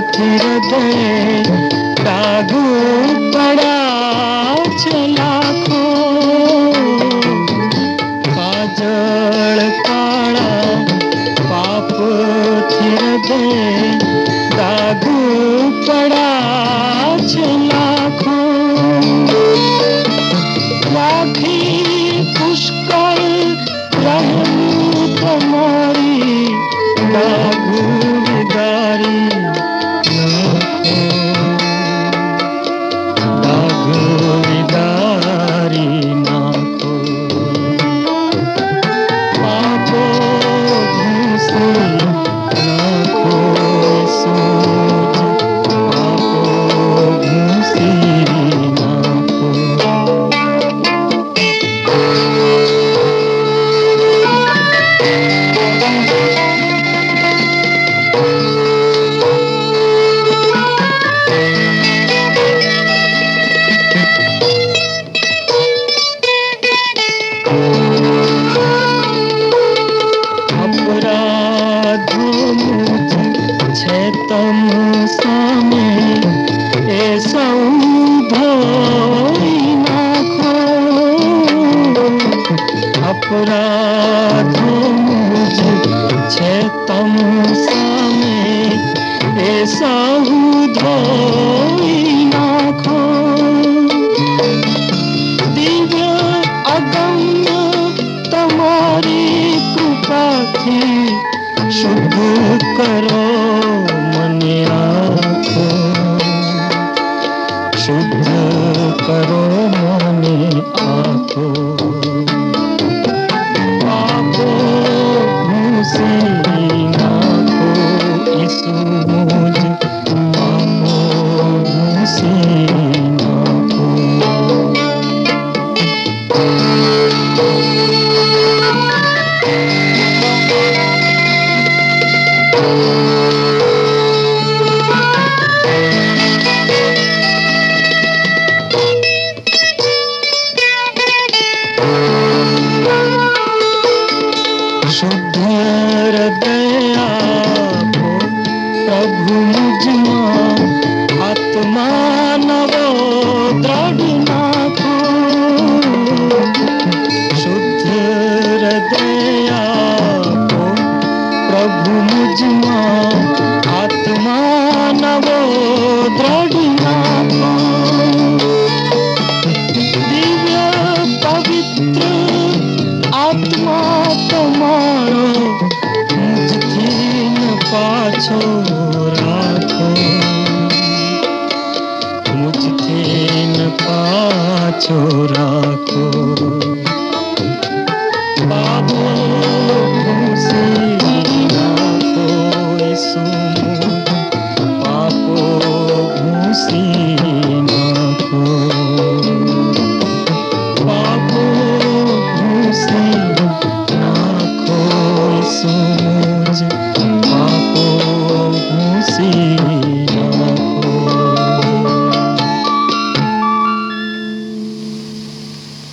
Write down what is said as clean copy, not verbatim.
हृदय दाग पड़ा लाखो काजळ काळा पाप हृदय दाग पड़ा लाखो लाखी पुष्कळ रहम तुम्हारी दाग विदारी तम सामे ऐसा धोई नाखो अपराध मुझ छे तम सामे ऐसा धोई नाखो दिव्य अगम्य तमारी कृपा थी शुद्ध करो शुद्ध करो मने आँखो पापो भूसी नाखो यीशु मुझ पापो भूसी नाखो शुद्ध हृदय आपो प्रभु मुझमा आत्मा नवो दृढ़ नाखो शुद्ध हृदय आपो प्रभु मुझमा आत्मा नवो दृढ़ नाखो दिव्य पवित्र आत्मा तुम्हारो मुझथी न पाछो राखो मुझथी न पाछो